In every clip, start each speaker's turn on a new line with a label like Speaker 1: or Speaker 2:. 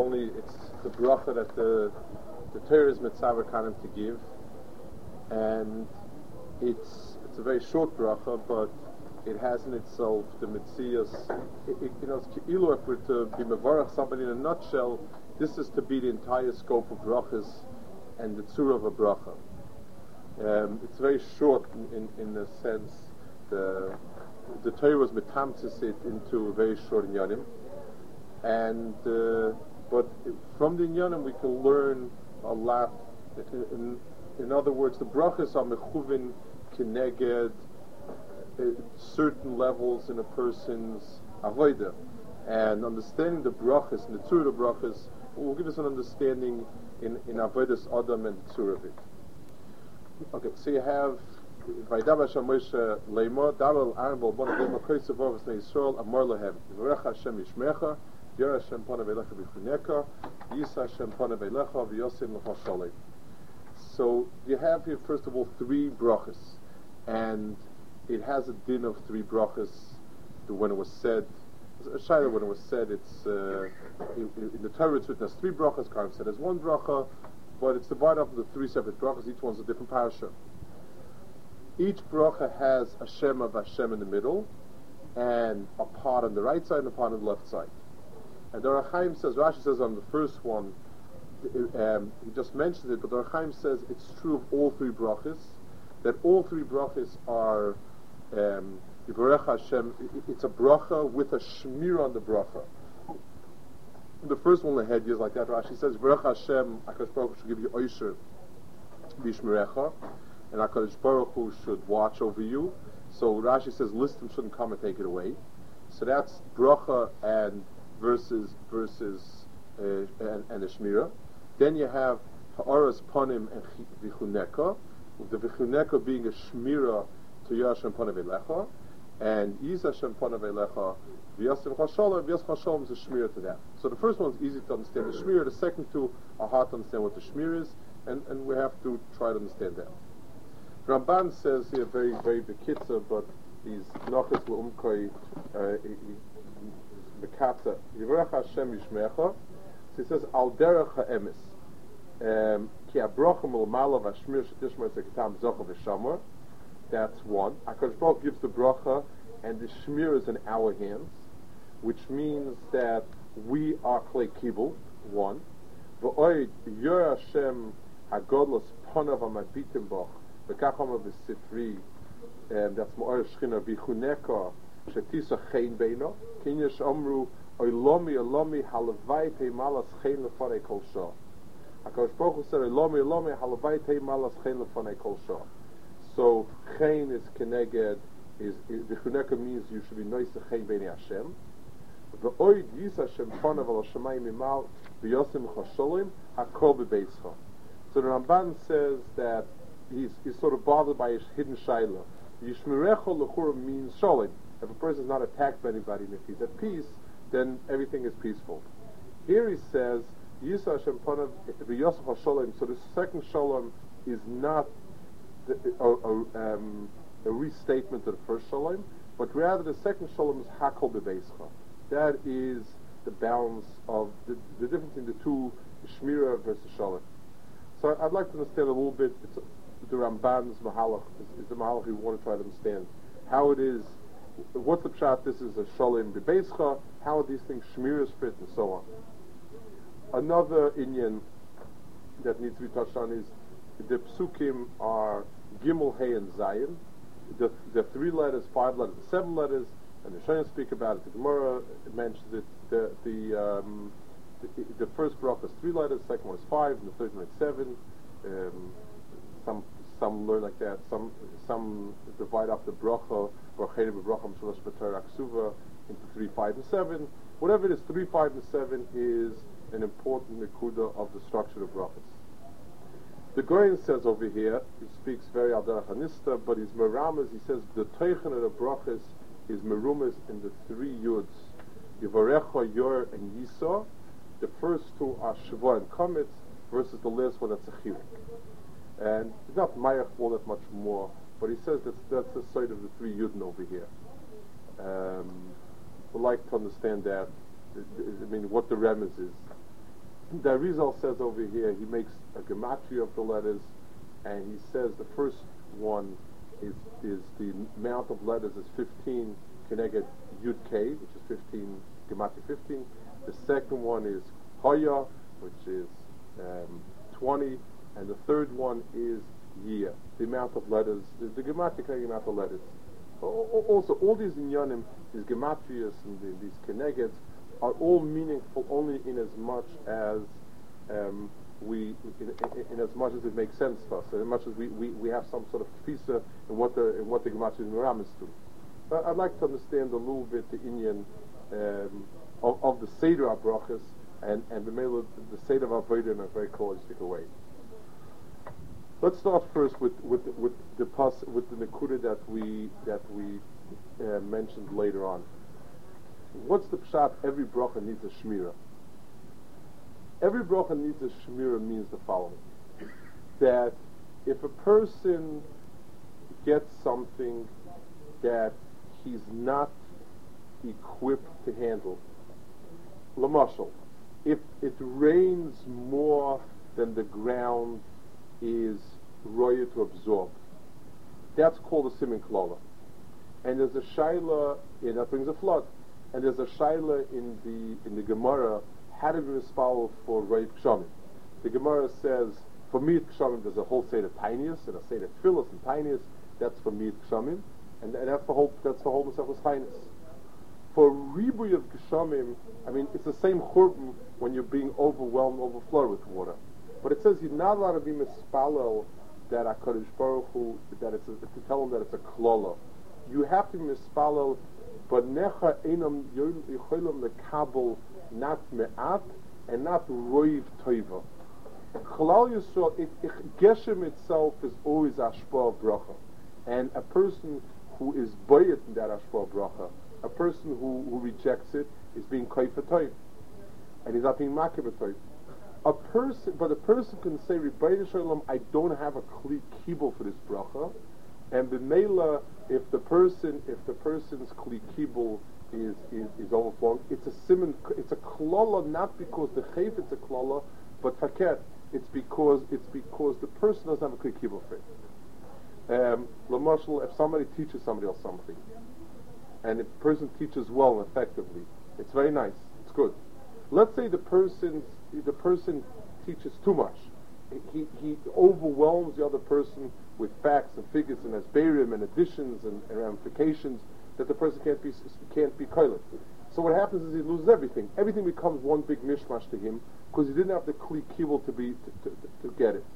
Speaker 1: it's the bracha that the Torah is mitzaver kanim to give, and it's a very short bracha, but it has in itself the mitzias. It's ki'ilu, if we're to be mevarach somebody in a nutshell, this is to be the entire scope of brachas and the tzura of a bracha. It's very short in the sense the Torah was metamtzis it into a very short inyanim, and but from the inyanim we can learn a lot. In other words, the brachas are mechuvin kineged certain levels in a person's avodah, and understanding the brachas and the tzur of the brachas will give us an understanding in avodas adam and the tzur of it. Okay, so you have Vaydav Hashem Moshe Leimor Daral Aaron Bolbon Leimor Koysev Avos Neisrael Amor Lahem Yivarech Hashem Yishmecha Yer Hashem Panav Elecha B'Chuneka Yisa Hashem Panav Elecha V'Yosim L'Chol Sholem. So you have here first of all three brachas, and it has a din of three brachas. When it was said, Shaila, when it was said, it's in the Torah it's written as three brachas. Karim said as one bracha, but it's divided up into three separate brachas. Each one's a different parasha. Each bracha has a Shem of Hashem in the middle, and a part on the right side and a part on the left side. And the Ohr HaChaim says, Rashi says on the first one, he just mentions it, but the Ohr HaChaim says it's true of all three brachas, that all three brachas are Yivarech Hashem. It's a bracha with a shmir on the bracha. The first one, the head is like that. Rashi says, Yivarech Hashem, HaKadosh Baruch Hu should give you oisher b'shmirecha, and HaKadosh Baruch Hu should watch over you. So Rashi says, listim shouldn't come and take it away. So that's bracha and versus and a shmira. Then you have ha'aras panim and vichuneka, with the vichuneka being a shmira to Yashem panav elecha, and Yiz Hashem panav elecha v'yasim chasholem. V'yas chasholem is a shmira to that. So the first one is easy to understand the shmira. The second two are hard to understand what the shmira is, and we have to try to understand that. Ramban says here very very bekitza, but he's nochas leumkoi bekatza Yivarech Hashem Yishmecha. So he says al derech ha'emes ki abrocha milmala v'ashmir shetishmer sekitam zocha v'shamor. That's one. HaKadosh Baruch gives the bracha, and the shmir is in our hands, which means that we are klei kibul. One. V'oid yor Hashem hagodlos ponav amabitim boch. V'kachom of the sifri, and that's ma'or shchina bichuneka shetisa chein beino. Kinyesh omru oilomi halavai te malas chein lefanei kol shah. HaKadosh Baruch Hu said oilomi halavai te malas chein lefanei kol shah. So chein is keneged, is bichuneka means you should be nice to chein beini Hashem. V'oid yis Hashem ponav al shamayim imal v'yosim chasholim hakol bebeischa. So the Ramban says that he's sort of bothered by his hidden shaila. Yishmirecha l'chura means shalom. If a person is not attacked by anybody, and if he's at peace, then everything is peaceful. Here he says, Yisa Hashem panav v'yosef hashalom. So the second shalom is not a restatement of the first shalom, but rather the second shalom is hakol bebeischa. That is the balance of the difference in the two, shmira versus shalom. So I'd like to understand a little bit. The Ramban's mahalach is the mahalach we want to try to understand how it is. What's the pshat? This is a shalom bebeischa. How are these things shmiras fit and so on. Another inyan that needs to be touched on is the psukim are gimel, hey, and zayin. The 3 letters, 5 letters, the 7 letters, and the Shayim speak about it. The Gemara mentions it. The first bracha is 3 letters, the second one is 5, and the third one is 7. Some learn like that. Some divide up the bracha into 3, 5, and 7. Whatever it is, 3, 5, and 7 is an important nekuda of the structure of brachas. The Goyen says over here, he speaks very al derech hanista, but his meramas, he says the teichen of the brachas is merumas in the 3 yuds, Yivarecha, Yor, and Yisa. The first 2 are Shava and Kametz, versus the last one that's a chiluk. And it's not mayach all that much more, but he says that's the side of the 3 yudin over here. We'd like to understand that. I mean, what the remez is. the Arizal says over here, he makes a gematria of the letters, and he says the first one is the amount of letters is 15 Keneged Yud K, which is 15, gematria 15. The second one is Hoya, which is 20, and the third one is Yia, the amount of letters, the gematria Keneged amount of letters. Also, all these inyanim, these gematrias and these kenegeds, are all meaningful only in as much as in as much as it makes sense for us, and as much as we have some sort of tfisa in what the gematria miramis do. But I'd like to understand a little bit the inyan of the seder abrachas and the seder of avodah in a very holistic way. Let's start first with the nekuda that we mentioned later on. What's the pshat? Every bracha needs a shmira. Every bracha needs a shmira means the following: that if a person gets something that he's not equipped to handle, lamashal, if it rains more than the ground is roya to absorb, that's called a simin klala. And there's a shaila, and that brings a flood. And there's a shaila in the Gemara, how to be mispal for roya kshamim. The Gemara says for miyat kshamim there's a whole set of tinius and a set of tfilas and tinius. That's for miyat kshamim, and that's the whole Masechus Tainis. For ribuy of kshamim, I mean it's the same churban when you're being overflowed with water. But it says you're not allowed to be mispalel that HaKadosh Baruch Hu, that it's to tell him that it's a klola. You have to be mispalel, but necha einam yochelam lekabel not me'at and not roiv toiva. Chalal Yisrael, Geshem itself is always ashpa bracha, and a person who is boyet in that ashpa bracha, a person who rejects it, is being kaifa toiv, and he's not being makibah toiv. A person can say, Rebbeinu Shalom, I don't have a kli kibul for this bracha, and b'meila, if the person's kli kibul is overflowing, it's a siman, it's a klala, not because the chayf it's a klala, but faket, it's because the person doesn't have a kli kibul for it. Lamashal, if somebody teaches somebody else something, and if the person teaches well and effectively, it's very nice, it's good. Let's say the person teaches too much. He overwhelms the other person with facts and figures and asberim and additions and ramifications that the person can't be koiled. So what happens is he loses everything. Everything becomes one big mishmash to him because he didn't have the kli kibul to get it.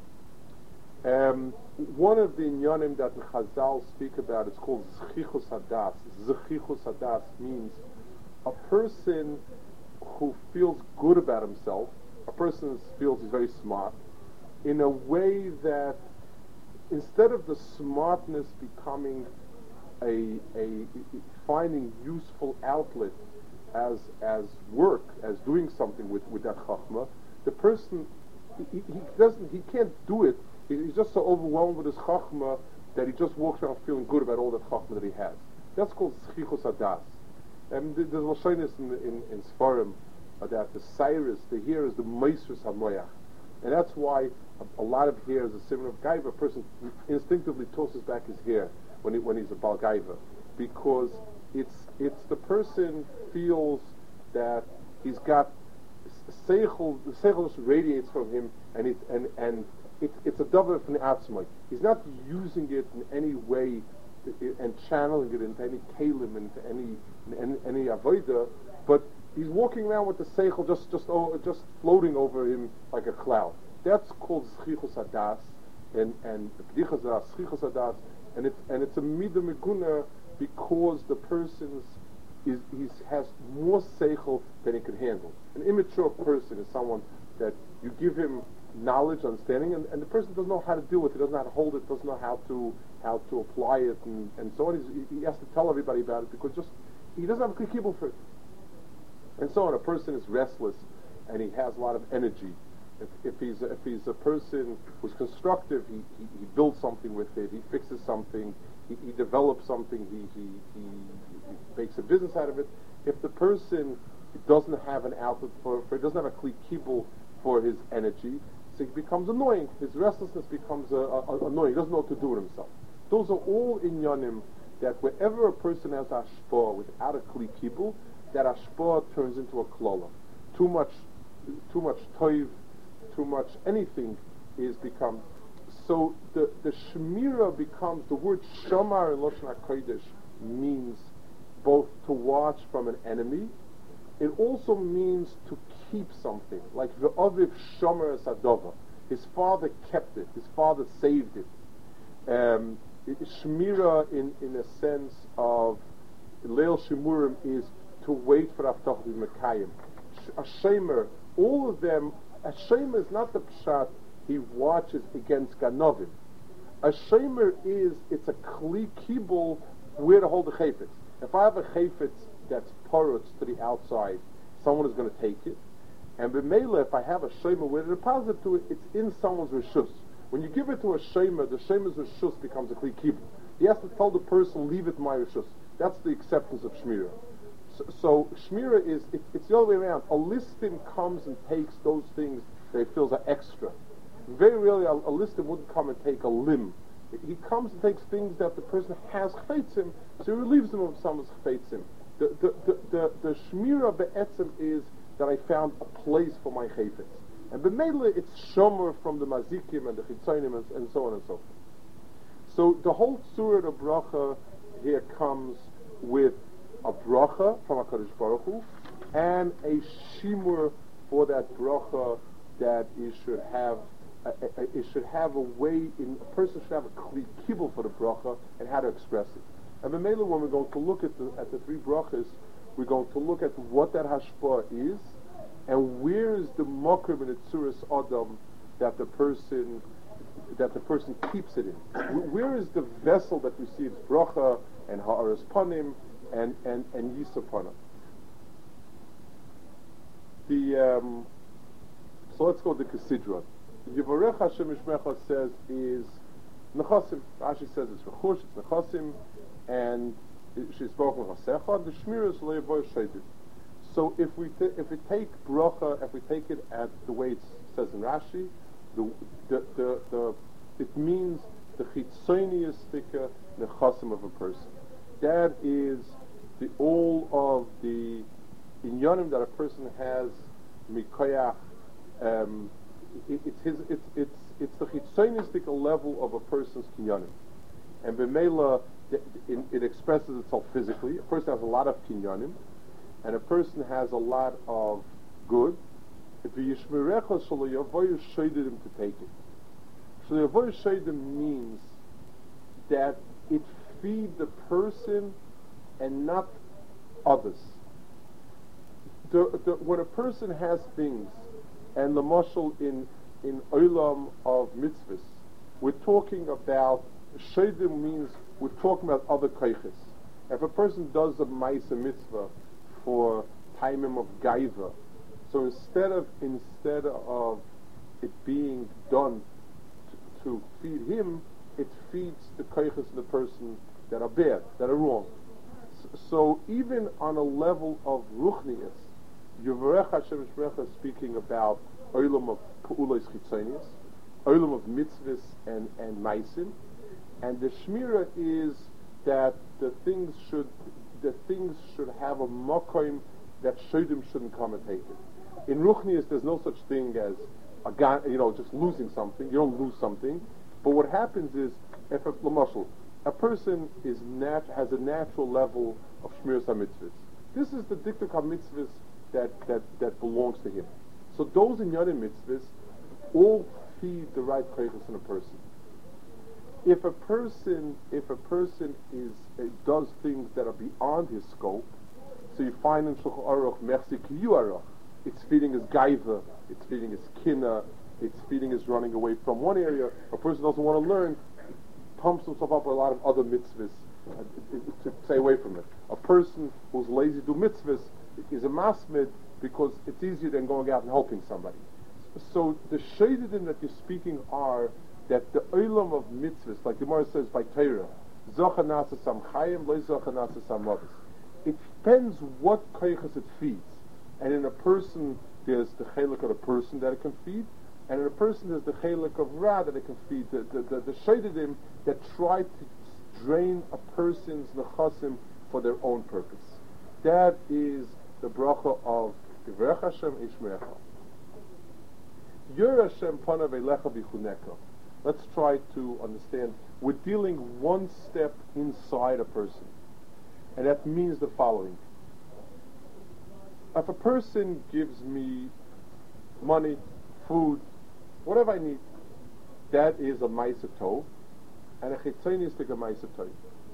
Speaker 1: One of the inyanim that the Chazal speak about is called zchichus hadas. Zchichus hadas means a person who feels good about himself, a person feels he's very smart, in a way that instead of the smartness becoming a finding useful outlet as work, as doing something with that chachma, the person he can't do it. He's just so overwhelmed with his chachma that he just walks around feeling good about all that chachma that he has. That's called zchichus hadas. And there's Lashonis in Sfarim that the Cyrus, the hair is the Meisrus HaMoyach. And that's why a lot of hair is a symbol of Gaiva. A person instinctively tosses back his hair when he's a Bal Gaiva. Because it's the person feels that he's got Seichel, the Seichel just radiates from him, and it's a davar from the Atzmai. He's not using it in any way and channeling it into any kalim, into any avodah, but he's walking around with the seichel just floating over him like a cloud. That's called zchichus hadas, and b'dichas zchichus hadas, and it's a midah meguna because the person has more seichel than he can handle. An immature person is someone that you give him knowledge, understanding, and the person doesn't know how to deal with it, doesn't know how to hold it, doesn't know how to apply it, and so on. He has to tell everybody about it because he doesn't have a kli kibul for it. And so on. A person is restless and he has a lot of energy. If he's a person who's constructive, he builds something with it, he fixes something, he develops something, he makes a business out of it. If the person doesn't have an outlet for it doesn't have a kli kibul for his energy, so he becomes annoying. His restlessness becomes annoying. He doesn't know what to do with himself. Those are all inyanim that wherever a person has ashpah without a kli kibul, that ashpah turns into a klola. Too much toiv, too much anything is become. So the shmira becomes, the word shamar in Lashon HaKodesh means both to watch from an enemy. It also means to keep something, like ve'aviv shomer sadova. His father kept it. His father saved it. Shmira, in a sense of leil shimurim, is to wait for Avtach Mekayim. A shemer, all of them. A shemer is not the pshat. He watches against ganovim. A shemer is, it's a kli kibul where to hold the chayfetz. If I have a chayfetz that's porous to the outside, someone is going to take it. And b'meila, if I have a shemer where to deposit to it, it's in someone's reshus. When you give it to a shemer, the shemer's reshus becomes a kli kibul. He has to tell the person, leave it in my reshus. That's the acceptance of shmira. So shmira is, it's the other way around. A listim comes and takes those things that he feels are extra. Very rarely a listim wouldn't come and take a limb. He comes and takes things that the person has chaytzim, so he relieves them of someone's chaytzim. The shmira be'etzim is that I found a place for my chayfetz. And b'meila it's shomer from the mazikim and the chitzonim and so on and so forth. So the whole surah of bracha here comes with a bracha from HaKadosh Baruch Hu and a shimur for that bracha that it should have a way in, a person should have a kli kibul for the bracha and how to express it. And b'meila, when we're going to look at the three brachas, we're going to look at what that hashpah is and where is the makrim in the tzuras adam that the person keeps it in. Where is the vessel that receives bracha and ha'aras panim and yisa panim? So let's go to Kesidron. Yivarech Hashem Yishmecha says is nechasim. Rashi says it's rechush, it's nechasim, and she's spoken chasecha. The shmir is le'avoy sheidim. So if we take bracha, if we take it at the way it says in Rashi, it means the chitzoniistic nechasim of a person. That is all of the inyanim that a person has mikoyach. It's the chitzoniistic level of a person's kinyanim, and b'meila it expresses itself physically. A person has a lot of kinyanim, and a person has a lot of good. If yishmerecha shelo yavoyu sheidim to take it. Shelo yavoyu sheidim means that it feed the person and not others. When a person has things, and the mashal in olam of mitzvahs, we're talking about sheidim means we're talking about other kaiches. If a person does a ma'isa mitzvah for taimim of gaiva, so instead of it being done to feed him, it feeds the kaiches of the person that are bad, that are wrong. So even on a level of ruchnius, Yivarech Hashem Yishmecha is speaking about olam of pu'ulos chitzonius, olam of mitzvahs and maisim, and the shmira is that the things should have a makom that shodim shouldn't come and take it. In ruchnius, there's no such thing as just losing something. You don't lose something, but what happens is if a person has a natural level of shmiras mitzvahs. This is the diktuk mitzvahs that belongs to him. So those in Yanim mitzvahs all feed the right kaiches in a person. If a person does things that are beyond his scope, so you find in Shulchan Aruch Mechzi Kiyu Aruch, it's feeding his gaiva, it's feeding his kina, it's feeding his running away from one area. A person doesn't want to learn, pumps himself up with a lot of other mitzvahs to stay away from it. A person who's lazy to do mitzvahs is a masmid because it's easier than going out and helping somebody. So the shadidim that you're speaking are that the olam of mitzvahs, like the Gemara says by Torah, zocha nasa sam chayim, lo zocha nasa sam mavis. It depends what koiches it feeds. And in a person, there's the chelik of the person that it can feed, and in a person there's the chelik of Ra that it can feed, the sheidadim that try to drain a person's nechasim for their own purpose. That is the bracha of Yivrech Hashem Ishmerecha. Yer Hashem panav elecha bichuneka. Let's try to understand. We're dealing one step inside a person, and that means the following. If a person gives me money, food, whatever I need, that is a ma'aser tov, and a chitzonistic a ma'aser tov.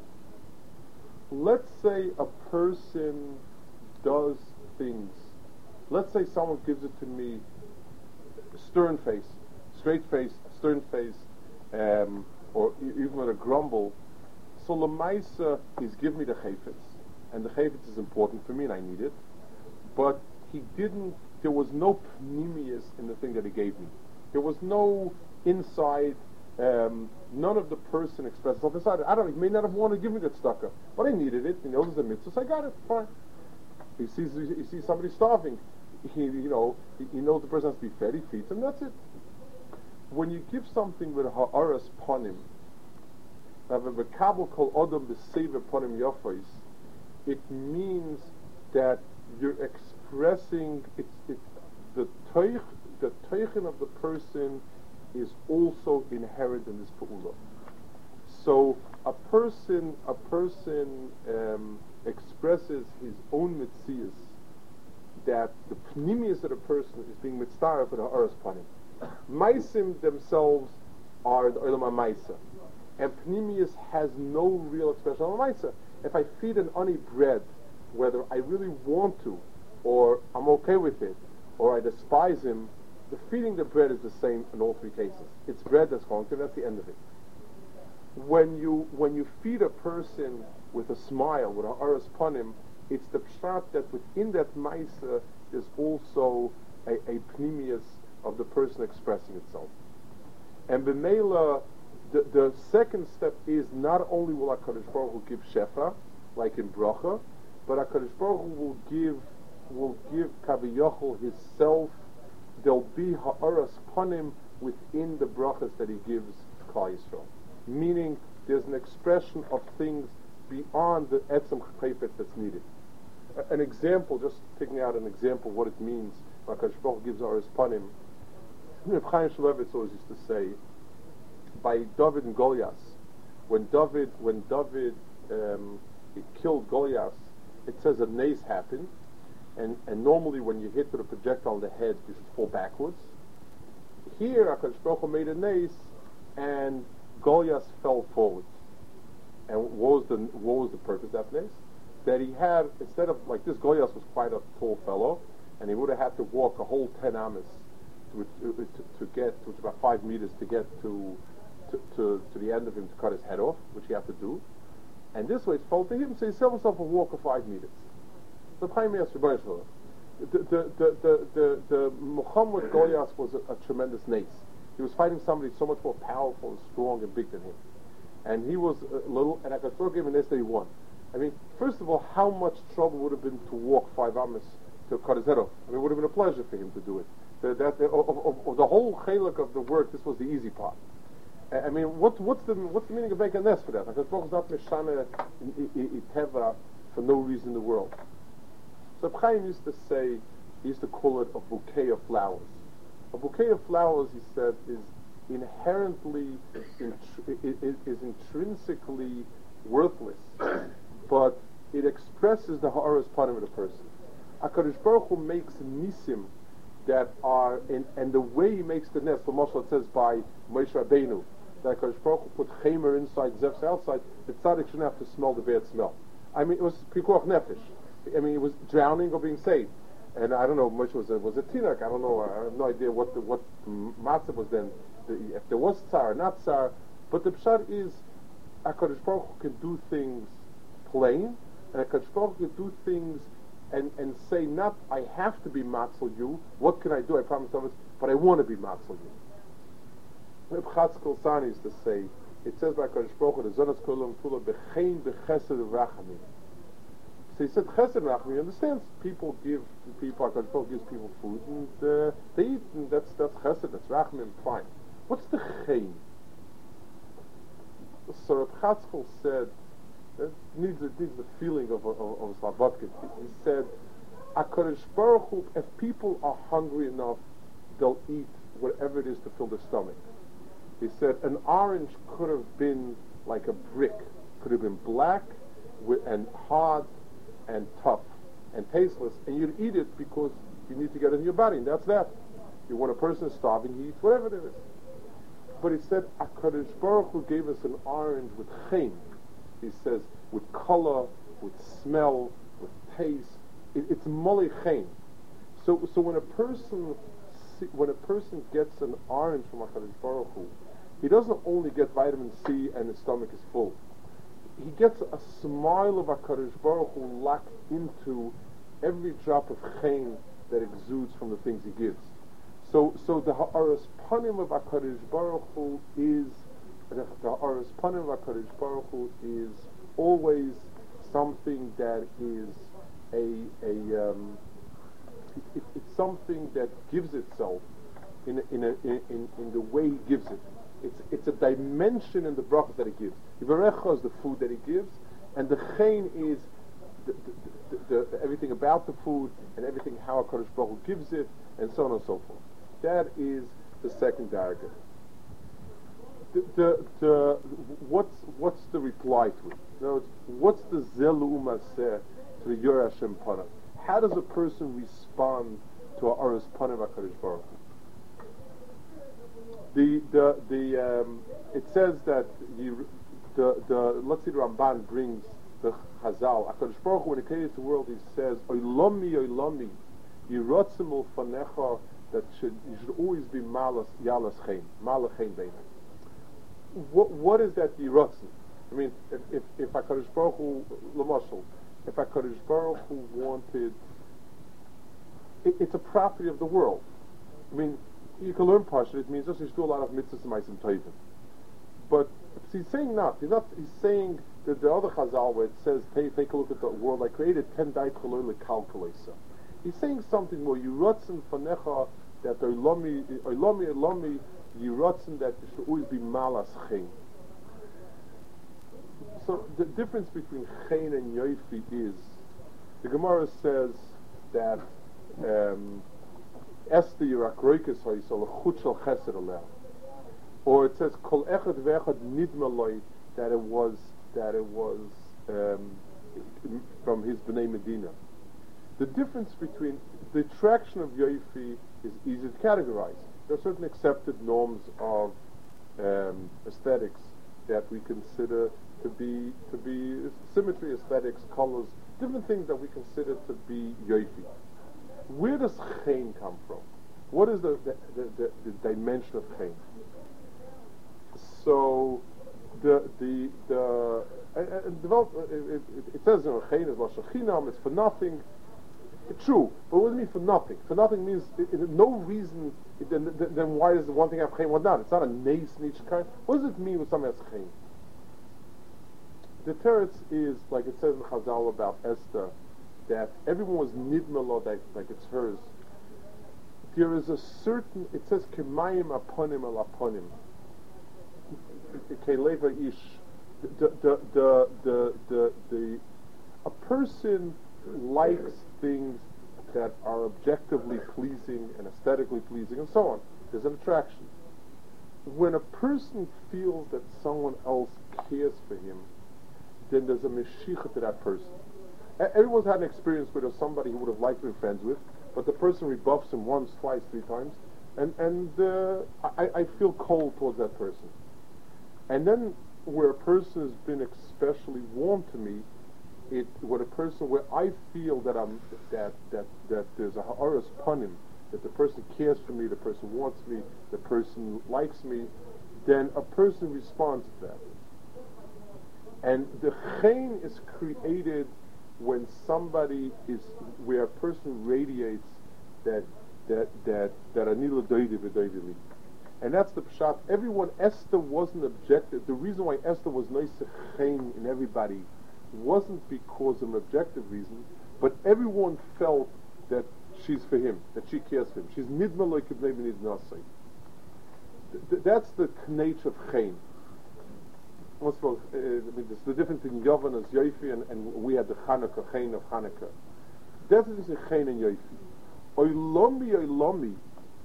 Speaker 1: Let's say a person does things. Let's say someone gives it to me, stern face, straight face, stern face, or even with a grumble. So l'maisa, he's given me the chayfetz, and the chayfetz is important for me, and I need it. But there was no pnimius in the thing that he gave me. There was no inside, none of the person expressed itself inside. He may not have wanted to give me that tzedakah, but I needed it. He knows it's a mitzvah, so I got it. Fine. He sees somebody starving. He knows the person has to be fed. He feeds him. That's it. When you give something with ha'aras ponim, it means that you're expressing the teichen of the person is also inherent in this pa'ula. So a person expresses his own mitzias, that the pnimius of the person is being mitzvah for the ha'aras ponim. Maisim themselves are the olam ha'maisa, and pnimius has no real expression on maisa. If I feed an ani bread, whether I really want to, or I'm okay with it, or I despise him, the feeding the bread is the same in all three cases. It's bread that's going to, that's the end of it. When you feed a person with a smile, with a aras panim, it's the pshat that within that maisa there's also a pnimius of the person expressing itself. And b'meila, the second step is not only will HaKadosh Baruch Hu give shefa, like in bracha, but HaKadosh Baruch Hu will give Kaviyachol his self. There'll be ha'aras panim within the brachas that he gives to Klal Yisrael. Meaning, there's an expression of things beyond the etzem chayfet that's needed. An example, just picking out an example of what it means, HaKadosh Baruch Hu gives ha'aras panim. Reb Chaim Shmulevitz always used to say, by David and Goliath, when David killed Goliath, it says a nace happened, and normally when you hit with a projectile on the head, you should fall backwards. Here, HaKadosh Baruch Hu made a nace, and Goliath fell forward. And what was the purpose of that nace? That he had, instead of, like this, Goliath was quite a tall fellow, and he would have had to walk a whole 10 amas to get, which is about 5 meters, to get to the end of him to cut his head off, which he had to do. And this way it fell to him, so he set himself a walk of 5 meters. The Muhammad Goliath was a tremendous nace. He was fighting somebody so much more powerful and strong and big than him. And he was little, and HaKadosh Baruch Hu gave him a nace that he won. I mean, first of all, how much trouble would have been to walk 5 amas to cut his head off? I mean, it would have been a pleasure for him to do it. Of the whole chalik of the work, this was the easy part. I mean, what's the meaning of making a nest for that? HaKadosh Baruch Hu is not mishana iteva for no reason in the world. So Chaim used to say, he used to call it a bouquet of flowers. A bouquet of flowers, he said, is inherently, is intrinsically worthless, but it expresses the ha'aras panim of the person. HaKadosh Baruch Hu makes nisim that are, and the way he makes the nest, for Moshe it says by Moshe Rabbeinu, that HaKadosh Baruch Hu put chemer inside, zefs outside, the tzaddik shouldn't have to smell the bad smell. I mean, it was pikuach nefesh. I mean, it was drowning or being saved. And I don't know, Moshe was a tinak, I don't know, I have no idea what matzah was then, if there was tsar or not tsar, but the pshat is, HaKadosh Baruch Hu can do things plain, and HaKadosh Baruch Hu can do things and say, not, I have to be matzel you, what can I do, I promise others, but I want to be matzel you. Reb Chatzkel Sani used to say, it says by HaKadosh Baruch Hu, the Zonas Kolam Tula, B'chein B'chesed V'rachamim. So he said, Chesed Rachman, he understands people give people, HaKadosh Baruch Hu gives people food, and they eat, and that's Chesed, that's Rachman, fine. What's the Chaim? So Reb Chatzkel said, it needs the feeling of a Slobodkin. He said, HaKadosh Baruch Hu, if people are hungry enough, they'll eat whatever it is to fill their stomach. He said, an orange could have been like a brick, could have been black and hard and tough and tasteless, and you'd eat it because you need to get it in your body, and that's that. When a person is starving, he eats whatever it is. But he said, HaKadosh Baruch Hu gave us an orange with chaim. He says, with color, with smell, with taste. It's molei chaim. So when a person gets an orange from HaKadosh Baruch Hu, he doesn't only get vitamin C and his stomach is full. He gets a smile of HaKadosh Baruch Hu locked into every drop of chaim that exudes from the things he gives. So the ha'aras panim of HaKadosh Baruch Hu is always something that is it's something that gives itself in the way he gives it. It's a dimension in the bracha that he gives. Yivarecha is the food that he gives, and the chain is the everything about the food and everything how HaKadosh Baruch Hu gives it, and so on and so forth. That is the second darga. What's the reply to it? In other words, what's the zelu umaseh to the Yor Hashem Pana? How does a person respond to a Aras Pana of HaKadosh Baruch Hu? It says that let's see, the Ramban brings the Chazal. HaKadosh Baruch Hu, when he created the world, he says, Oilami, Oilami, Yirotzim Ulfanecha, that you should always be Malas Yalas Chaim, Malach Chaim Beina. What is that Yirotzim? I mean, if HaKadosh Baruch Hu, Lamashal, if HaKadosh Baruch Hu wanted, it's a property of the world. I mean, you can learn Parshat, it means just you should do a lot of mitzvahs and ma'asim tovim. But he's saying not. He's saying that the other Chazal where it says, take a look at the world I created, ten dait chaloi lekalkalesa. He's saying something more. Yirotzim fanecha, that oilami, yirotzim, that you should always be malas chen. So the difference between chen and yoifi is, the Gemara says that Esther Yirakroikis Hoysol Chut Shel Chesed Aleh, or it says Kol Echad Ve'echad Nidmaloi, that it was from his Bnei Medina. The difference between the attraction of Yoifi is easy to categorize. There are certain accepted norms of aesthetics that we consider to be symmetry, aesthetics, colors, different things that we consider to be Yoifi. Where does Chaim come from? What is the dimension of Chaim? So it says Chaim is Lashachinam, it's for nothing. It's true, but what does it mean for nothing? For nothing means no reason. Then why does the one thing have Chaim, one not? It's not a nace in each kind. What does it mean when something has Chaim? The teretz is like it says in Chazal about Esther, that everyone was nidmelo, like it's hers. There is a certain, it says kemayim aponim al aponim, keleva ish. A person likes things that are objectively pleasing and aesthetically pleasing and so on. There's an attraction. When a person feels that someone else cares for him, then there's a meshicha to that person. Everyone's had an experience where there's somebody who would have liked to be friends with, but the person rebuffs him once, twice, 3 times, and I feel cold towards that person. And then where a person has been especially warm to me, where I feel that there's a ha'aras panim, that the person cares for me, the person wants me, the person likes me, then a person responds to that. And the chain is created when where a person radiates that anila doidi v'doidili. And that's the pshat. Esther wasn't objective. The reason why Esther was nice to chain in everybody wasn't because of an objective reason, but everyone felt that she's for him, that she cares for him. She's nidma loy kibnei v'nid nasei. That's the knach of chen. Also, this the difference in Yovan as Yoifi, and we had the Chanukah, chen of Chanukah. That's the difference in chen and Yoifi. Oilomi,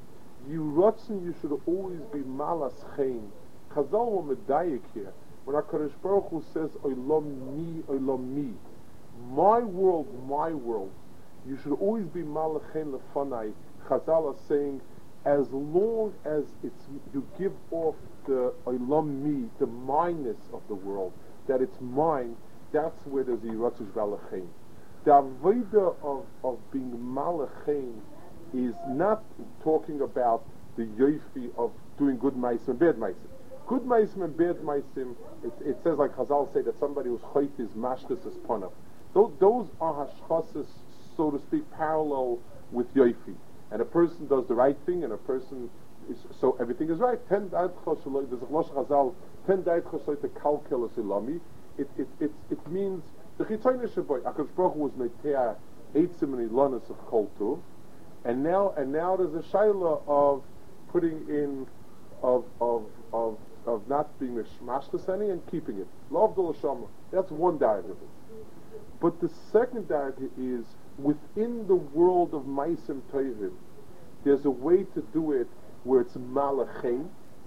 Speaker 1: you should always be malas chen. Chazal were medayik here. When HaKadosh Baruch Hu says, oilom mi, my world, you should always be malach chen lefanai. Chazal are saying, as long as you give off the olam mi, the mineness of the world, that it's mine, that's where there's the yiratzush v'alachem. The avodah of being malachem is not talking about the yofi of doing good maisim and bad maisim. Good maisim and bad maisim, it says like Chazal say that somebody who's chayt is mashkas is panav. Those are hashchasas, so to speak, parallel with yofi. And a person does the right thing, and a person is, so everything is right. There's a chlosh Chazal, ten da'at chosloy to kalkel silami. It means the chitzoyne sheboy. HaKadosh Baruch Hu was neitea eitzim and ilonis of kol tuv, and now there's a shaila of putting in of not being a shmashtaseni and keeping it. Lovdol shama. That's one da'at of it. But the second da'at is within the world of Maisim Tovim. There's a way to do it where it's malachem.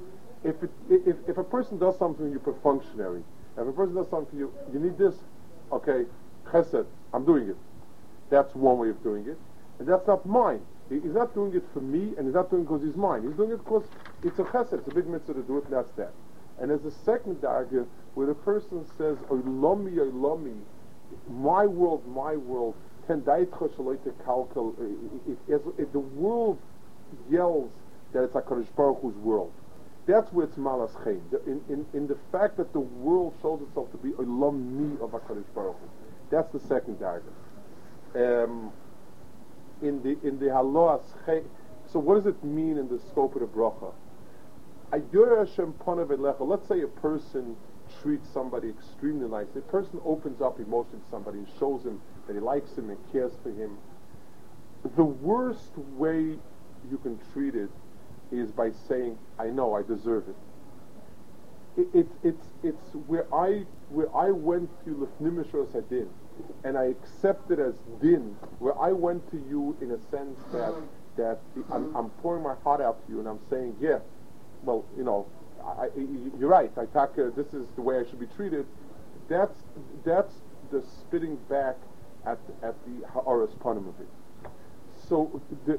Speaker 1: If a person does something, you put functionary. If a person does something, you need this. Okay, chesed, I'm doing it. That's one way of doing it, and that's not mine. He's not doing it for me, and he's not doing it because he's mine. He's doing it because it's a chesed. It's a big mitzvah to do it, and that's that. And there's a second darga where the person says, "Oilomi, my world." If the world yells that it's HaKadosh Baruch Hu's world, that's where it's malas chen. In the fact that the world shows itself to be olam mi of HaKadosh Baruch Hu. That's the second darga. In the halos chen. So what does it mean in the scope of the bracha? Let's say a person treats somebody extremely nicely. A person opens up emotion to somebody and shows him that he likes him and cares for him. The worst way you can treat it is by saying, "I know, I deserve it." It's where I went to lefnimishos adin, and I accept it as din. Where I went to you in a sense that I'm pouring my heart out to you, and I'm saying, yeah, well, you're right. This is the way I should be treated. That's the spitting back at the ha'aras panim of it. So the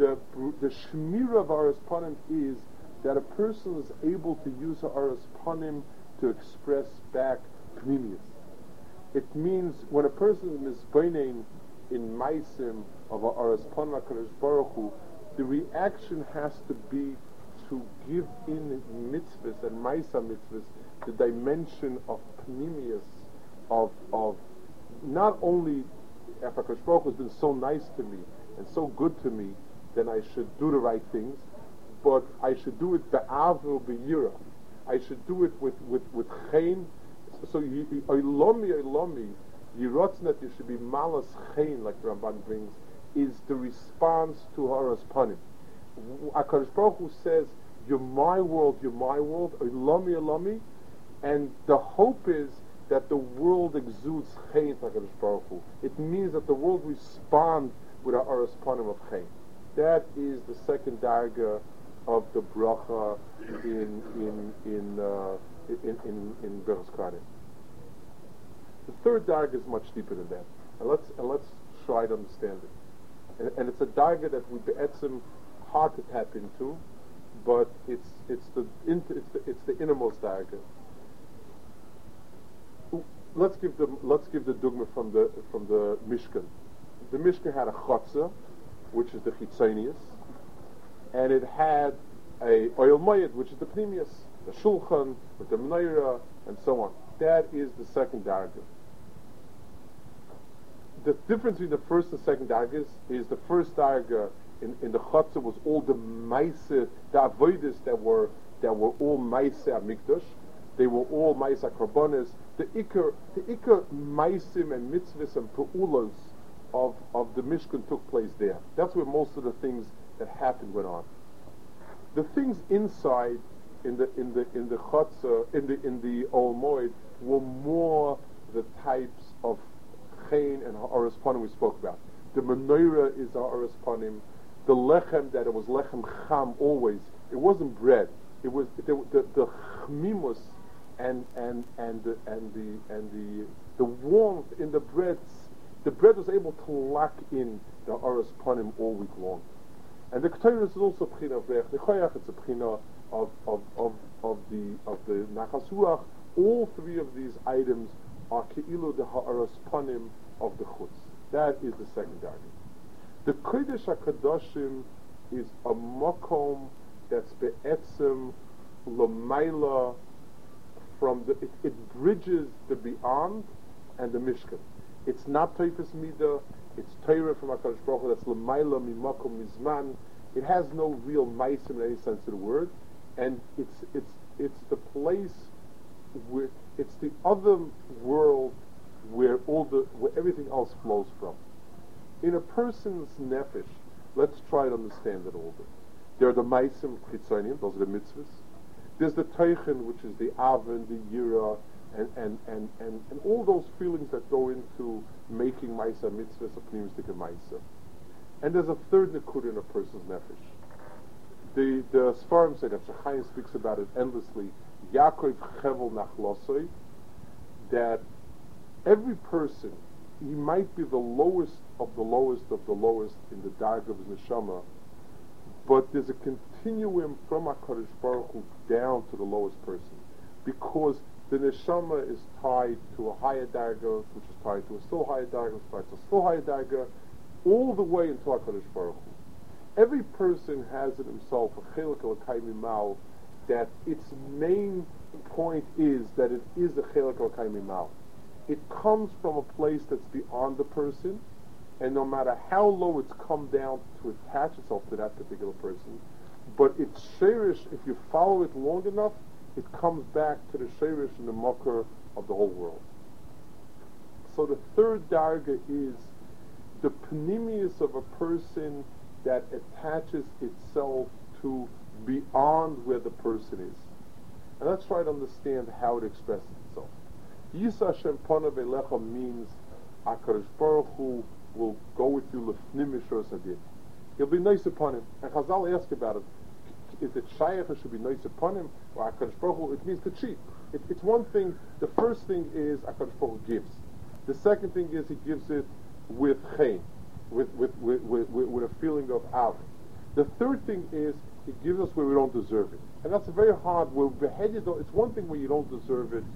Speaker 1: shmira of ha'aras panim is that a person is able to use ha'aras panim to express back pnimius. It means when a person is misbeinin in maisim of ha'aras panim HaKadosh Baruch Hu, the reaction has to be to give in mitzvahs and maisa mitzvahs the dimension of pnimius, of not only if HaKadosh Baruch Hu has been so nice to me and so good to me, then I should do the right things, but I should do it be'avu be'yira. I should do it with chen. So oilomi, yirotzen that you should be malas chen, like the Ramban brings, is the response to ha'aras panim. HaKadosh Baruch Hu says, "You're my world, oilomi," and the hope is that the world exudes chen HaKadosh Baruch Hu. It means that the world responds with a aras panim of chen. That is the second darga of the bracha in Berachos Kohanim. The third darga is much deeper than that, and let's try to understand it. And it's a darga that we be'etzim hard to tap into, but it's the innermost darga. Let's give the dogma from the Mishkan. The Mishkan had a chotzer, which is the chitzonius, and it had a oil mayed, which is the pnimius, the shulchan with the menorah, and so on. That is the second darga. The difference between the first and second dargas is the first darga in the chotzer was all the maise, the avodas that were all maise amikdash. They were all Maisa Karbonis. The Iker Maisim and Mitzvahs and Pe'ulos of the Mishkan took place there. That's where most of the things that happened went on. The things inside in the Chatzah, in the Ol Moed, were more the types of Chain and Ha'aras Panim we spoke about. The menorah is Ha'aras Panim. The lechem, that it was lechem cham always. It wasn't bread. It was the chmimus and the warmth in the bread. The bread was able to lock in the Ha'aras Panim all week long. And the Ketores is also Pchina of Reach. The Choyach, it's a Pchina of the Nachas Ruach. All three of these items are Ke'ilu the Ha'aras Panim of the Chutz. That is the second argument. The Kodesh HaKadoshim is a makom that's be'etzem l'mayla from it bridges the beyond and the Mishkan. It's not Teifes Midah, it's Torah from HaKadosh Baruch Hu, that's l'mayla mimakom mizman. It has no real maisim in any sense of the word, and it's the place where it's the other world where everything else flows from. In a person's nefesh, let's try to understand it a little bit. There are the maisim chitzonim, those are the mitzvahs. There's the teichen, which is the aven, the yira, and all those feelings that go into making maisa mitzvahs a pnimistic maisa. And there's a third nekud in a person's nefesh. The Sfarim say that Shachayim speaks about it endlessly. Yaakov chevel nachlosoi, that every person, he might be the lowest of the lowest of the lowest in the dark of his neshama, but there's a continuum from HaKadosh Baruch Hu down to the lowest person, because the neshama is tied to a higher darga, which is tied to a still higher darga, which is tied to a still higher darga, all the way into HaKadosh Baruch Hu. Every person has in himself a chelik elokei mimal, that its main point is that it is a chelik elokei mimal. It comes from a place that's beyond the person, and no matter how low it's come down to attach itself to that particular person, but it's sherish, if you follow it long enough, it comes back to the sherish and the mocker of the whole world. So the third darga is the pnimius of a person that attaches itself to beyond where the person is. And let's try to understand how it expresses itself. Yisa Hashem Panav Elecha means HaKadosh Baruch Hu will go with you lefnim mishros hadin. He'll be nice upon him. And Chazal ask about it. Is it shayach, it should be nice upon him, or HaKadosh Baruch Hu? It means to cheat. It's one thing. The first thing is HaKadosh Baruch Hu gives. The second thing is he gives it with chen, with a feeling of av. The third thing is he gives us where we don't deserve it. And that's very hard. We're beheaded. It's one thing where you don't deserve it.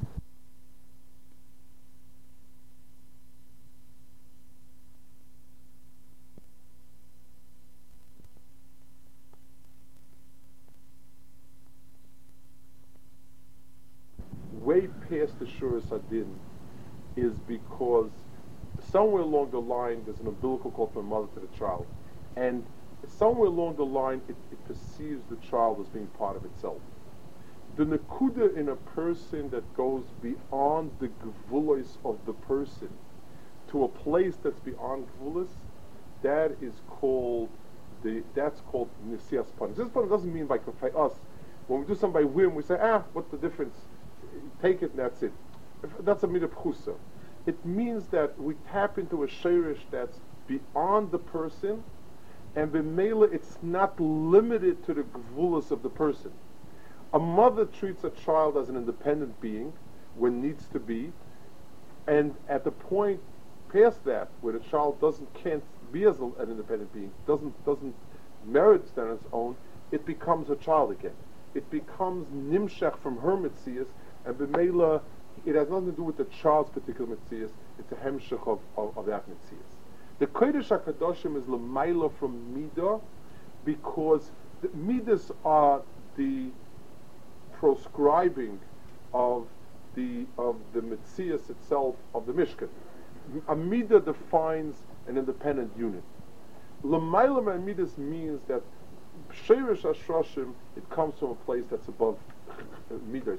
Speaker 1: Way past the Shuras Hadin is because somewhere along the line there's an umbilical cord from a mother to the child, and somewhere along the line it perceives the child as being part of itself. The nekuda in a person that goes beyond the gvulos of the person to a place that's beyond gvulos, that's called nisias panim. This panim doesn't mean by us. When we do something by whim, we say, what's the difference? Take it and that's it. That's a midah pchusa. It means that we tap into a sheirish that's beyond the person, and b'meila it's not limited to the gvulos of the person. A mother treats a child as an independent being when needs to be, and at the point past that where the child can't be as an independent being, doesn't merit stand on its own, it becomes a child again. It becomes nimshach from her mitzias, and b'meila it has nothing to do with the child's particular mitzias. It's a hemshach of that mitzias. The Kodesh HaKadoshim is l'mayla from midah, because the midas are the proscribing of the mitzias itself of the Mishkan. A midah defines an independent unit. L'mayla midas means that sheirish hashrashim, it comes from a place that's above midas.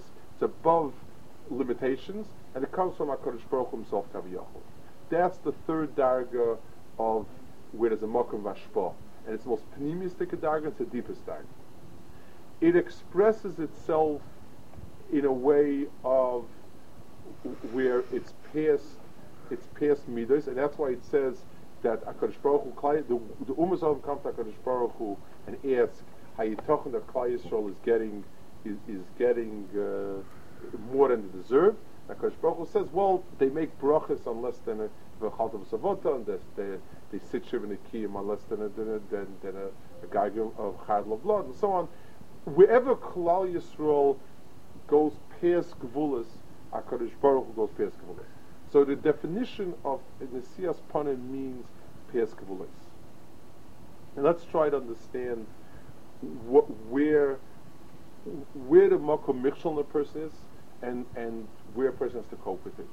Speaker 1: it's above limitations, and it comes from HaKadosh Baruch Hu himself, Kaviyachol. That's the third darga of where there's a Mokum Vashpa. And it's the most pneumistic darga, it's the deepest darga. It expresses itself in a way of where it's past midas, and that's why it says that HaKadosh Baruch Hu, the Ummah of come to HaKadosh Baruch Hu and ask how Yitochen that Klal Yisrael is getting more than they deserve. HaKadosh Baruch Hu says, well, they make brachas on less than a v'chaltav savota, and they sit shiv in the kiyum on less than a gaigim of chadl of blood, and so on. Wherever Klal Yisrael goes past gevulas, HaKadosh Baruch Hu goes past gevulas. So the definition of Nesias Panim means past gevulas. And let's try to understand where the makom michshel the person is, and where a person has to cope with it.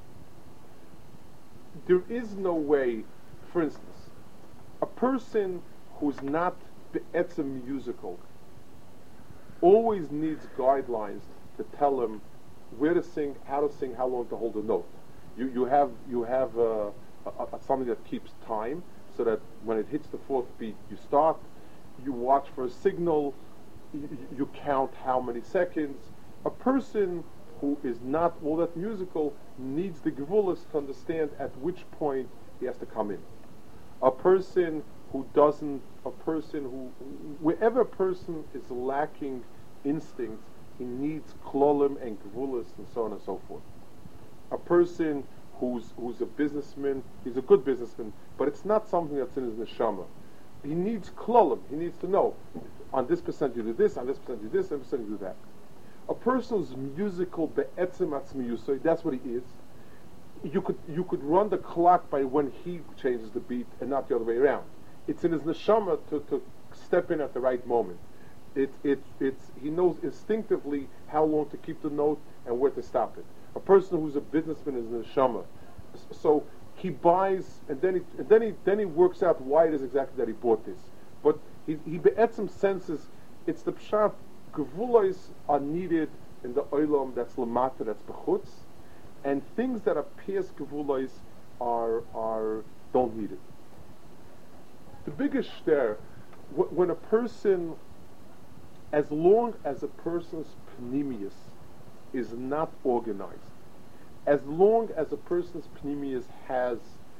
Speaker 1: There is no way, for instance, a person who's not be'etzem musical always needs guidelines to tell him where to sing, how long to hold a note. You have something that keeps time, so that when it hits the fourth beat, you start. You watch for a signal. You count how many seconds. A person who is not all that musical needs the gevulas to understand at which point he has to come in. Wherever a person is lacking instinct, he needs klolim and gevulas and so on and so forth. A person who's a businessman, he's a good businessman, but it's not something that's in his neshama. He needs klolim. He needs to know, on this percent you do this, on this percent you do this, on this percent you do that. A person who's musical be'etzem atzmiyusay, that's what he is. You could run the clock by when he changes the beat and not the other way around. It's in his neshama to step in at the right moment. He knows instinctively how long to keep the note and where to stop it. A person who's a businessman is in neshama, so he buys and then he works out why it is exactly that he bought this. But he be'etzem senses it's the pshat. Gevulos are needed in the olam that's lamata, that's bechutz, and things that are past gevulos are don't need it. The biggest shter, when a person, as long as a person's pneumius is not organized, as long as a person's pneumius has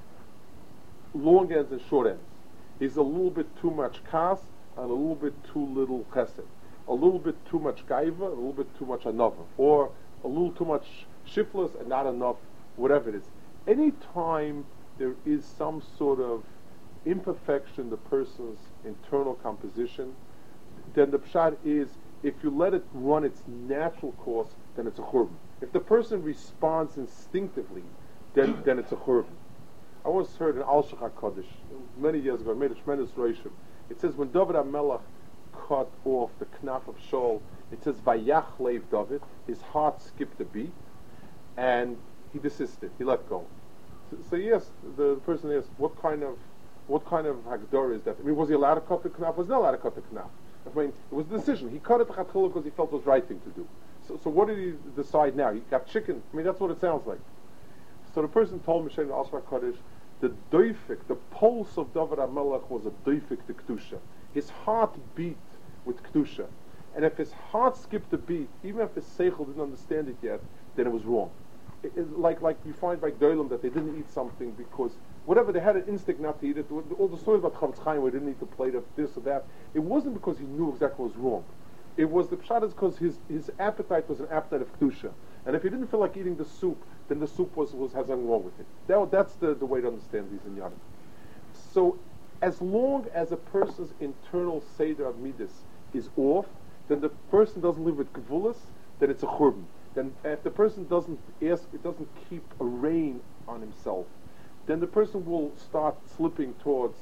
Speaker 1: long ends and short ends, is a little bit too much kas and a little bit too little chesed, a little bit too much gaiva, a little bit too much anava, or a little too much shiflas and not enough, whatever it is. Any time there is some sort of imperfection in the person's internal composition, then the pshat is, if you let it run its natural course, then it's a churban. If the person responds instinctively, then it's a churban. I once heard in Al Shach HaKadosh, many years ago, I made a tremendous roshim. It says, when David HaMelech cut off the knaf of Shaul, it says, Vayach Leiv David, his heart skipped a beat, and he desisted, he let go. So yes, the person asked, what kind of Hagdor is that? I mean, was he allowed to cut the knaf? Was he not allowed to cut the knaf? I mean, it was a decision. He cut it to Chatchila because he felt it was the right thing to do. So what did he decide now? He got chicken. I mean, that's what it sounds like. So the person told Mishnah Al Shach HaKadosh, the doifik, the pulse of David HaMelech was a doifik to Kedusha. His heart beat with Kedusha. And if his heart skipped a beat, even if his seichel didn't understand it yet, then it was wrong. Like you find by Gdolim that they didn't eat something because whatever, they had an instinct not to eat it. All the stories about Chavetz Chaim where they didn't eat the plate of this or that, it wasn't because he knew exactly what was wrong. It was, the pshat is because his appetite was an appetite of Kedusha. And if he didn't feel like eating the soup, then the soup has something wrong with it. That's the way to understand these in Yadam. So as long as a person's internal Seder of Midas is off, then the person doesn't live with Gevulas, then it's a churban. Then if the person doesn't keep a rein on himself, then the person will start slipping towards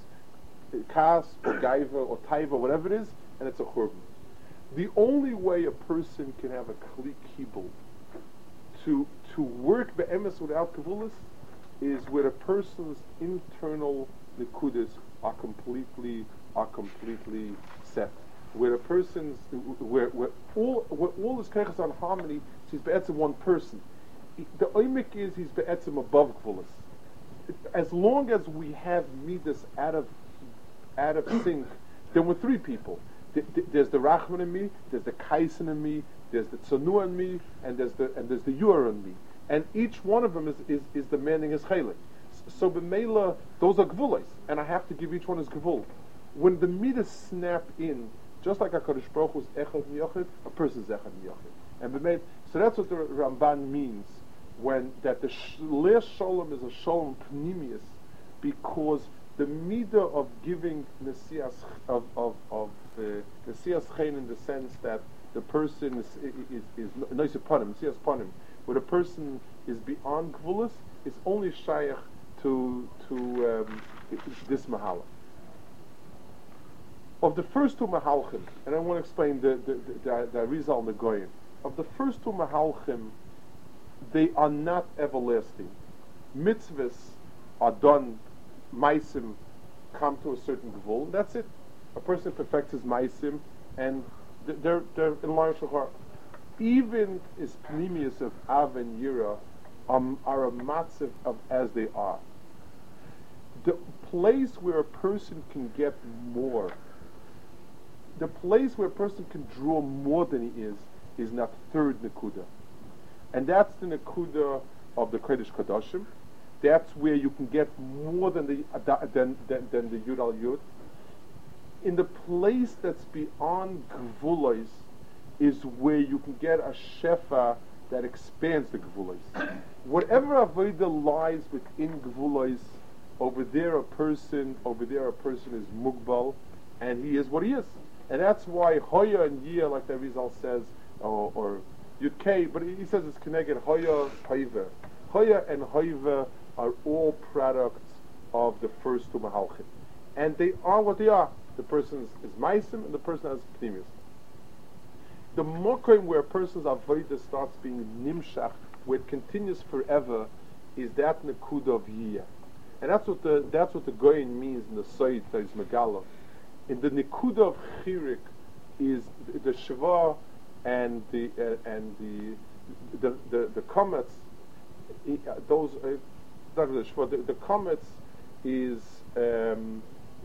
Speaker 1: kas or gaiva or taiva, whatever it is, and it's a churban. The only way a person can have a kli kibul to work be'emes without kavulas is where a person's internal nekudas are completely set. Where a person's where all his keiches on harmony
Speaker 2: he's be'etzim one person. The oimik is he's be'etzim above gvulas. As long as we have midas out of sync, then we're three people. There's the Rachman in me, there's the Kaisen in me, there's the Tzanu in me, and there's the Yor in me. And each one of them is demanding his chaylik. So b'meila, those are gvulas, and I have to give each one his gvul. When the midas snap in, just like HaKadosh Baruch Hu is echad miyochid, a person is echad miyochid. And b'meila, so that's what the Ramban means when that the Leah Sholem is a Sholem Pnimius, because the midah of giving Nesias Nesias Chen in the sense that the person is nice upon him, Nesias upon him, where the person is beyond Gvulas, is only Shaykh to this Mahala. Of the first two Mahalchim, and I want to explain the Arizal and the Goyen, of the first two Mahalchim, they are not everlasting. Mitzvahs are done, maisim come to a certain gvul, that's it. A person perfects his maisim, and they're in line with Shachar. Even is pnimius of Av and Yira are a matziv of as they are. The place where a person can get more, the place where a person can draw more than he is not third nekuda. And that's the nekuda of the Kodesh Kodashim. That's where you can get more than the Yud al Yud. In the place that's beyond Gvulos is where you can get a Shefa that expands the Gvulos. Whatever Avodah lies within Gvulos, over there a person is Mugbal, and he is what he is. And that's why Hoya and Yia, like the Rizal says, or Yud K, but he says it's connected Hoya, Hoiva. Hoya and Hoiva are all products of the first two Mahalchim. And they are what they are. The person is Maisim and the person has Pnimius. The Mokim where a person's Avodah starts being Nimshach, where it continues forever, is that Nekuda of Yiyah. And that's what the Goyen means in the Soid that is Megala. In the Nekuda of Chirik is the Sheva and the comets. Those the comets is an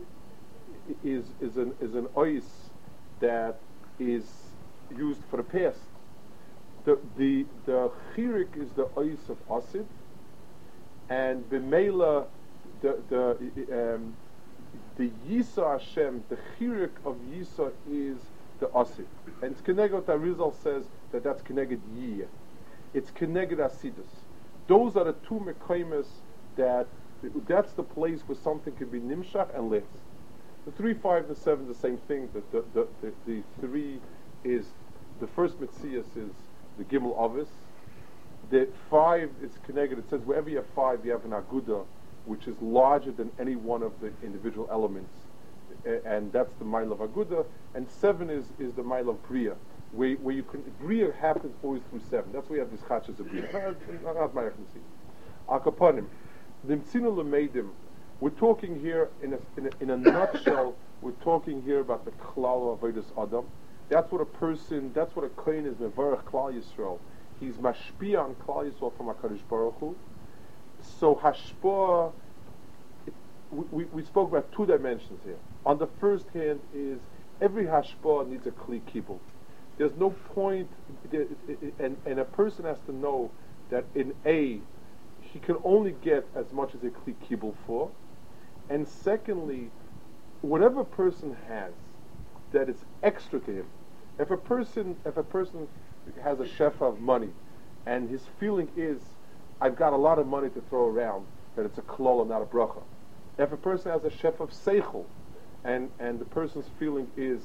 Speaker 2: ois that is used for the past. The chirik is the ois of asid, and b'meila the Yisa Hashem, the chirik of Yisa is the asid, and it's Keneged what Arizal says that's Keneged Yiyah. It's Keneged Asidus. Those are the two Mekaimas that's the place where something can be Nimshach and Less. The 3, 5, and 7 is the same thing. The 3 is, the first Metzias is the Gimel Avis. The 5 is Keneged. It says wherever you have 5, you have an Aguda, which is larger than any one of the individual elements. And that's the Mile of Aguda. And 7 is the Mile of Bria, where you can, Bria happens always through 7. That's why you have these Chachas of Bria. Not my see. Akaponim. The Mtzina Lemeidim. We're talking here in a nutshell. We're talking here about the Klal of Avodas Adam. That's what a Kohen is Mevarach Klal Yisrael. He's mashpia on Klal Yisrael from HaKadosh Baruch Hu. So Hashpah, we spoke about 2 dimensions here. On the first hand is every Hashpah needs a Kli Kibul. There's no point, and a person has to know that in A, he can only get as much as a Kli Kibul for. And secondly, whatever a person has that is extra to him, if a person has a shefa of money, and his feeling is, I've got a lot of money to throw around, that it's a klol and not a bracha. If a person has a shefa of seichel, and the person's feeling is,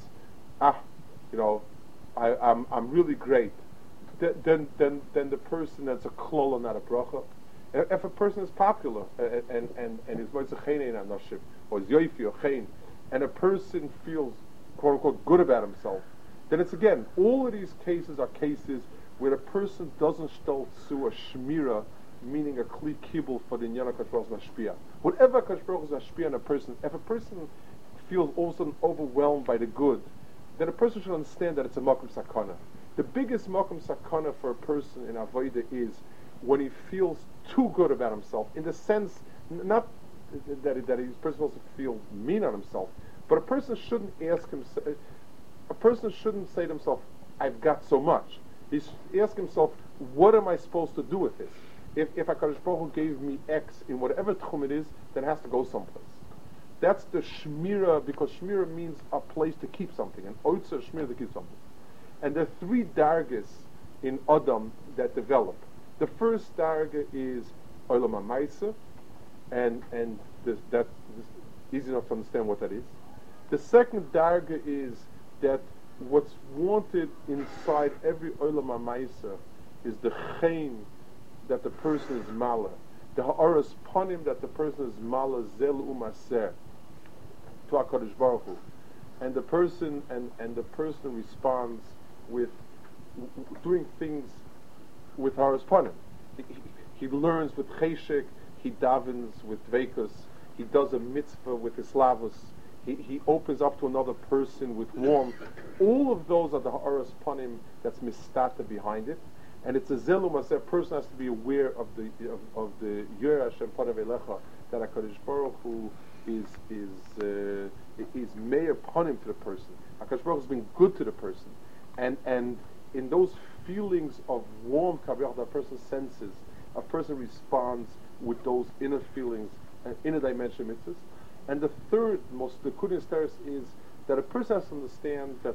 Speaker 2: I'm really great, then the person that's a klol and not a bracha. If a person is popular and is moitzachene and nashim or yoifi or chein, and a person feels quote unquote good about himself, then it's again all of these cases are cases where a person doesn't still sue a shmira, meaning a kli kibul for the inyan HaKadosh Baruch Hu's mashpia. Whatever HaKadosh Baruch Hu's mashpia on a person, if a person feels all of a sudden overwhelmed by the good, then a person should understand that it's a makom sakana. The biggest makom sakana for a person in avodah is when he feels too good about himself, in the sense, not that he's supposed to feel mean on himself, but a person shouldn't say to himself, I've got so much. He should ask himself, what am I supposed to do with this? If HaKadosh Baruch Hu gave me X in whatever tchum it is, then it has to go someplace. That's the shmira, because shmira means a place to keep something, and oitza shmira to keep something. And there are three dargas in Adam that develop. The first darga is Olam HaMaisa, and that's easy enough to understand what that is. The second darga is that what's wanted inside every Olam HaMaisa is the chen that the person is mala, the ha'aras panim that the person is mala zel umaser to HaKadosh Baruch Hu, and the person responds with doing things with ha'aras panim. He learns with cheshek, he davens with dveikus, he does a mitzvah with islavus, he opens up to another person with warmth. All of those are the ha'aras panim that's mistata behind it. And it's a zelum, as a person has to be aware of the Yer Hashem Panav Elecha, that HaKadosh Baruch Hu is meir panim to the person. HaKadosh Baruch Hu has been good to the person, and in those feelings of warmth that a person senses, a person responds with those inner feelings and inner dimension mitzvahs. And the third most the kudin staris is that a person has to understand that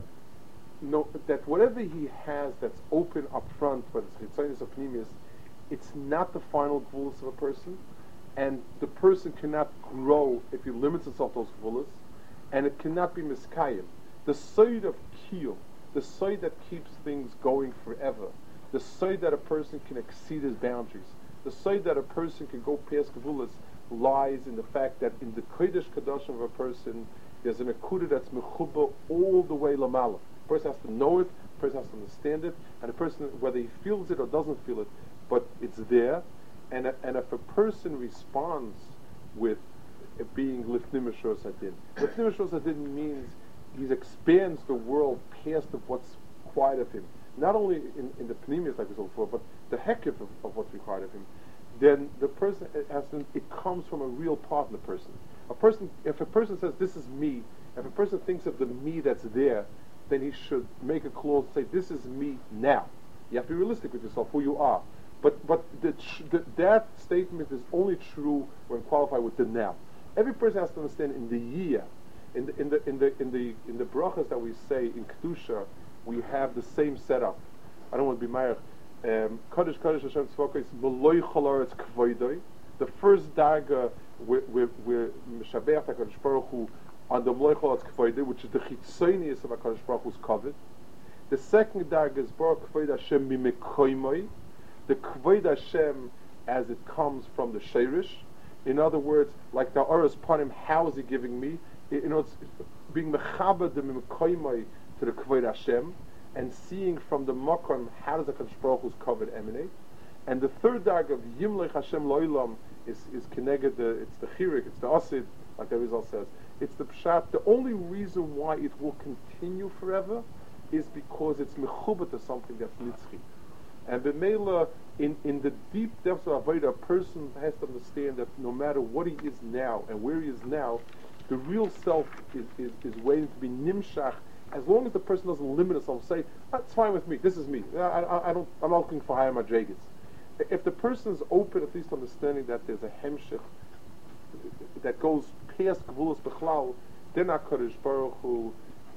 Speaker 2: that whatever he has that's open up front, whether it's chitzonis or pnimius, it's not the final gvulas of a person, and the person cannot grow if he limits himself to those gvulas, and it cannot be miskayim. The side of kiyum, the side that keeps things going forever, the side that a person can exceed his boundaries, the side that a person can go past gvulas, lies in the fact that in the kodesh kadoshim of a person, there's an akudah that's mechuba all the way lamala. The person has to know it, the person has to understand it, and the person, whether he feels it or doesn't feel it, but it's there. And if a person responds with it being lifnim mishros hadin, lifnim mishros hadin means he expands the world past of what's required of him, not only in the pneumius like we saw before, but the hekif of what's required of him. Then the person it comes from a real part of the person. If a person says this is me, if a person thinks of the me that's there, then he should make a clause and say, this is me now. You have to be realistic with yourself, who you are. But that statement is only true when qualified with the now. Every person has to understand in the year, in the brachas that we say in Kedusha, we have the same setup. I don't want to be Meir. Kodesh Hashem Tzvokah is Meloi Chalaretz Kvoidoi. The first darga we're Meshabeach HaKadosh Baruch Hu on the Meloi Chalaretz Kvoidoi, which is the Chitzonius of HaKadosh Baruch Hu's covet. The second darga is Baruch Kvoid Hashem Mimekoimoi, the Kvoid Hashem as it comes from the Sheirish. In other words, like the Oros Panim, how is he giving me? It's being Mechaber the Mimekoimoi to the Kvoid Hashem, and seeing from the Makom how does the HaKadosh Baruch Hu's covet emanate. And the third darg of Yimlech Hashem Loilam is Keneged, it's the Chirik, it's the Asid, like the Rizal says. It's the Pshat. The only reason why it will continue forever is because it's Mechubah to something that's Nitzchi. And B'meila, in the deep depths of Avodah, a person has to understand that no matter what he is now and where he is now, the real self is waiting to be Nimshach. As long as the person doesn't limit himself, say, that's fine with me, this is me. I'm not looking for higher madrigas. If the person is open, at least understanding that there's a hemshich that goes past Gvulas B'chlal, then HaKadosh Baruch Hu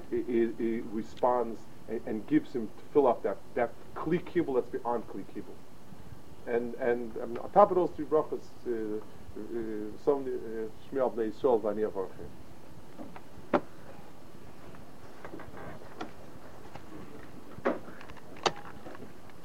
Speaker 2: responds and gives him to fill up that Kli Kibul that's beyond Kli Kibul. And on top of those three brachas, some Shmiel Bnei Yisrael V'ani Avarchem.